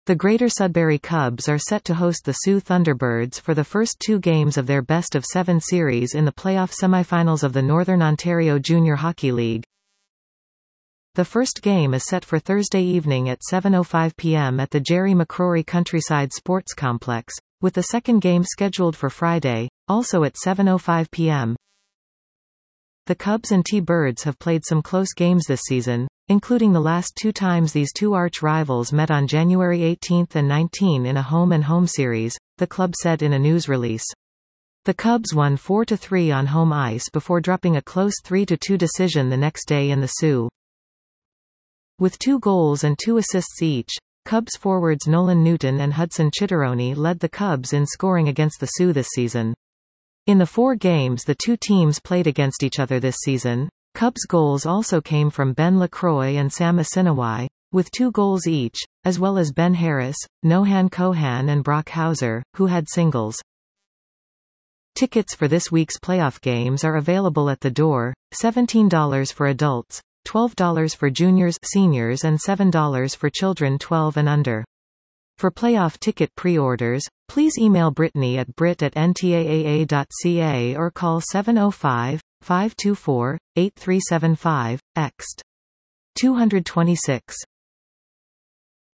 The Greater Sudbury Cubs are set to host the Sioux Thunderbirds for the first two games of their best-of-7 series in the playoff semifinals of the Northern Ontario Junior Hockey League. The first game is set for Thursday evening at 7:05 p.m. at the Jerry McCrory Countryside Sports Complex, with the second game scheduled for Friday, also at 7:05 p.m. The Cubs and T-Birds have played some close games this season, including the last two times these two arch-rivals met on January 18 and 19 in a home-and-home series, the club said in a news release. The Cubs won 4-3 on home ice before dropping a close 3-2 decision the next day in the Sioux. With 2 goals and 2 assists each, Cubs forwards Nolan Newton and Hudson Chitteroni led the Cubs in scoring against the Sioux this season. In the 4 games the two teams played against each other this season, Cubs goals also came from Ben LaCroix and Sam Asinawai, with 2 goals each, as well as Ben Harris, Nohan Cohan and Brock Hauser, who had singles. Tickets for this week's playoff games are available at the door, $17 for adults, $12 for juniors, seniors and $7 for children 12 and under. For playoff ticket pre-orders, please email Brittany at brit@ntaaa.ca or call 705-524-8375, ext. 226.